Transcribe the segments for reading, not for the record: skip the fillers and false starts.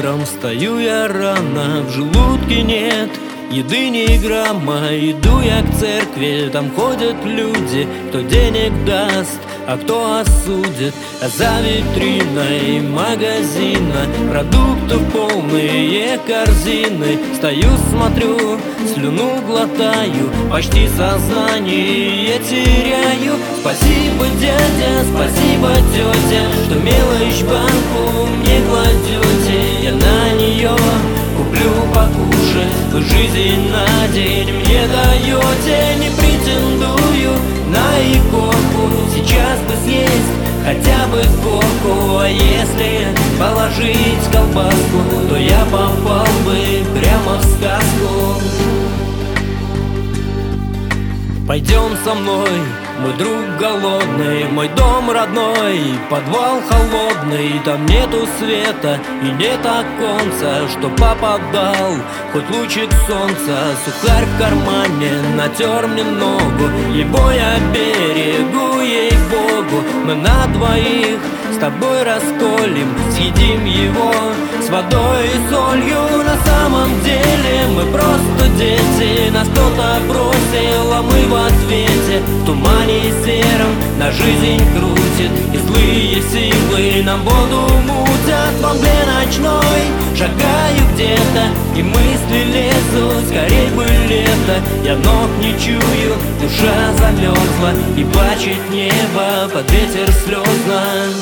утром встаю я рано, в желудке нет еды ни грамма. Иду я к церкви, там ходят люди, кто денег даст, а кто осудит. А за витриной магазина продуктов полные корзины. Стою, смотрю, слюну глотаю, почти сознание теряю. Спасибо, дядя, спасибо, тетя, что мелочь в банку мне кладете. Я на нее куплю покушать, вы жизнь на день мне даете. Не претендую на икорку, сейчас бы съесть хотя бы корку. А если положить колбаску, то я попал бы прямо в сказку. Пойдем со мной, мой друг голодный, мой дом родной, подвал холодный. Там нету света и нет оконца, что папа дал хоть лучик солнца. Сухарь в кармане натер мне ногу, его я берегу, ей-богу. Мы на двоих с тобой расколем, съедим его с водой и солью. На самом деле мы просто дети, нас кто-то бросил, а мы в ответе. В тумане сером на жизнь крутит, и злые силы нам воду мутят. В мгле ночной шагаю где-то, и мысли лезут, скорей бы лето. Я ног не чую, душа замерзла, и плачет небо под ветер слезно.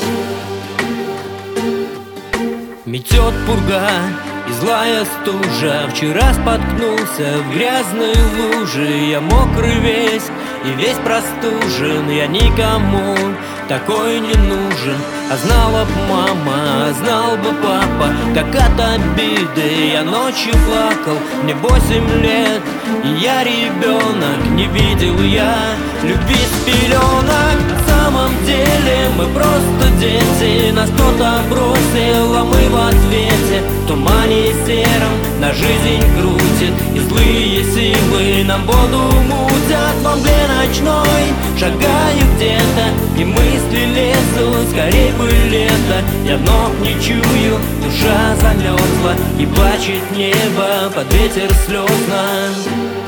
Метет пурга и злая стужа. Вчера споткнулся в грязной луже. Я мокрый весь и весь простужен. Я никому такой не нужен. А знала б мама, а знал бы папа, как от обиды я ночью плакал. Мне 8 лет, и я ребенок. Не видел я любви с пеленок. На самом деле мы просто дети, нас кто-то бросил, а мы в ответе. В тумане сером на жизнь крутит, и злые силы нам воду мутят. В мгле ночной шагаю где-то, и мысли лезут, скорей бы лето. Я ног не чую, душа замерзла, и плачет небо под ветер слезно.